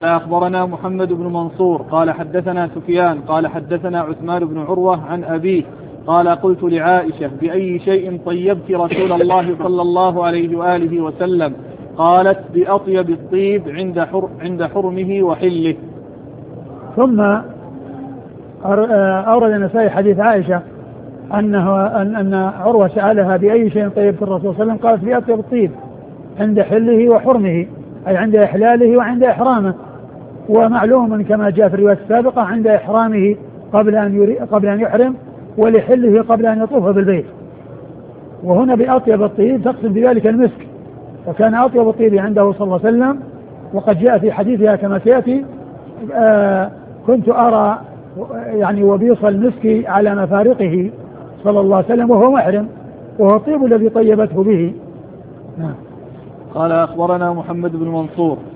أخبرنا محمد بن منصور قال حدثنا سفيان قال حدثنا عثمان بن عروة عن أبيه قال قلت لعائشة بأي شيء طيبت رسول الله صلى الله عليه وآله وسلم؟ قالت بأطيب الطيب عند حرمه وحله. ثم أورد النسائي حديث عائشة أن عروة سألها بأي شيء طيبت الرسول صلى الله عليه وسلم؟ قالت بأطيب الطيب عند حله وحرمه، أي عند إحلاله وعند إحرامه. ومعلوم كما جاء في الرواية السابقة عند إحرامه قبل أن يحرم، ولحله قبل أن يطوف بالبيت. وهنا بأطيب الطيب تقصد بذلك المسك، وكان أطيب الطيب عنده صلى الله عليه وسلم. وقد جاء في حديثها كما سيأتي كنت أرى يعني وبيص المسك على مفارقه صلى الله عليه وسلم وهو محرم، وهو الطيب الذي طيبته به. قال أخبرنا محمد بن منصور